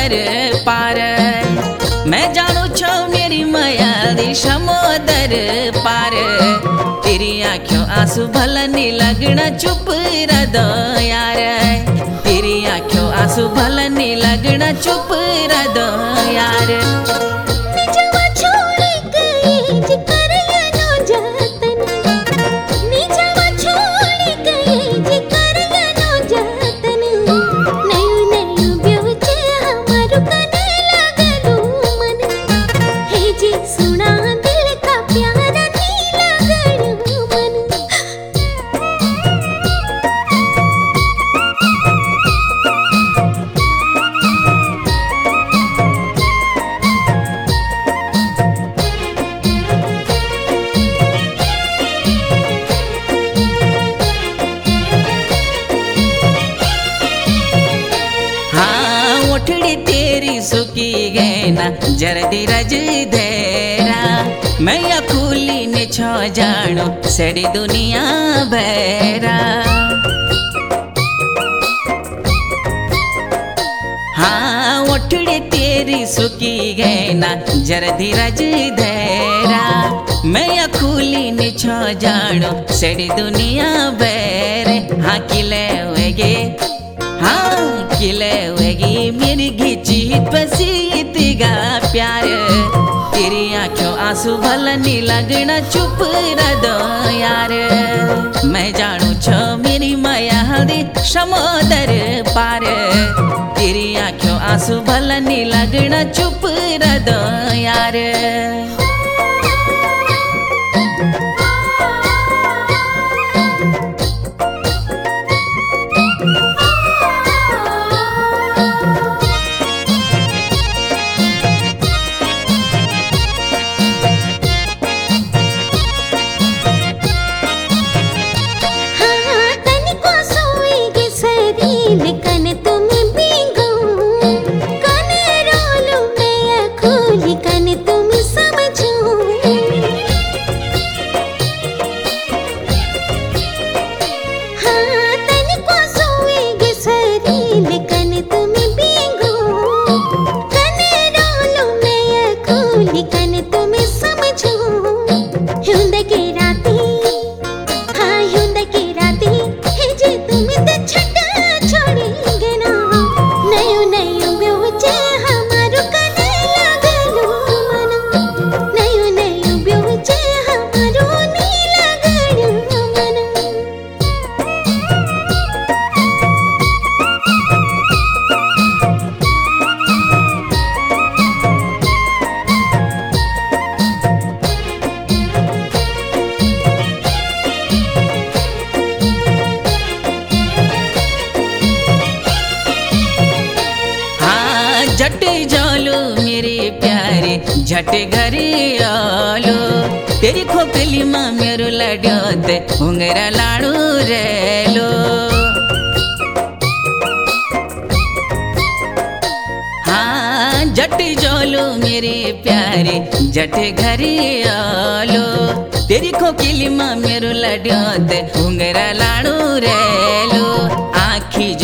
समोदर पार। मैं जानू छो मेरी माया दी समोदर पार। तेरी आँखों आंसू भला नी लगना चुप रह दो यार। तेरी आँखों आंसू भला नी लगना चुप रह दो यार। ओठड़ी तेरी सुखी गए ना जरदी रज धेरा। मैं या खूली ने छो जानो सड़ी दुनिया भैरा। हाँ ओठड़ी तेरी सुखी गए ना जरदी रज धेरा। मैं या खूली ने छो जानो सड़ी दुनिया भैरे। हाँ किले हुएगे हाँ किले हुएगी मेरी घिची पसीतिगा प्यार। तेरी आँखों आंसू भला नी लगना चुप रह दो यार। मैं जानू छो मेरी माया हल्दी समोदर पार। तेरी आँखों आंसू भला नी लगना चुप रह दो यार। झट जालो मेरे प्यारे झट घरे आलो। तेरी खोपली माँ मेरो लड्योते उंगरा लाड़ू रेलो। हाँ झट जालो मेरे प्यारे झट घरे आलो। तेरी खोपली माँ मेरो लड्योते उंगरा लाड़ू रेलो। आँखी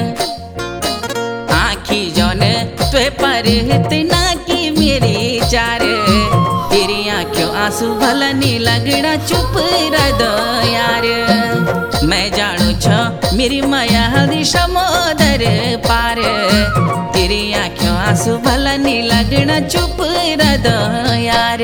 जौन पे पर इतना की मेरी चार। तेरी आँखों आंसू भला नी लगना चुप रह दो यार। मैं जानू छो मेरी माया हल्दी समोदर पार। तेरी आँखों आंसू भला नी लगना चुप रह दो यार।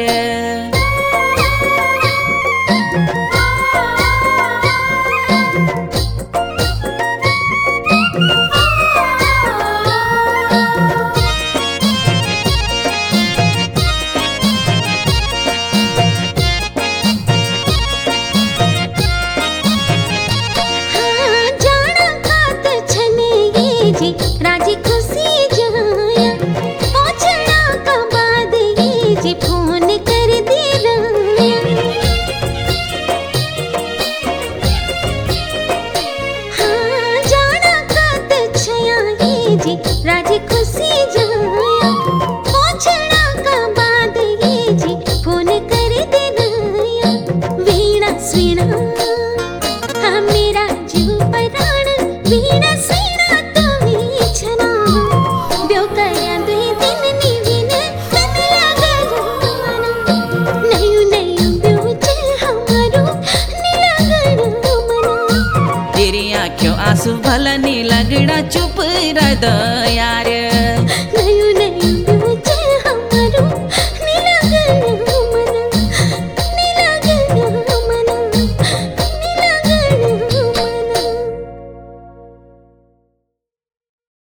राजी खुशी जाया पहुंचना का बाद ये जी फोन कर दे राया। हाँ जाना का छया ये जी राजी खुशी जाया पहुंचना का बाद ये जी फोन कर दे राया। वीणा स्वीणा हाँ मेरा जीव पराण वीणा स्वीणा ब्यो कया सासू भला नी लगड़ा चुप रह दो यार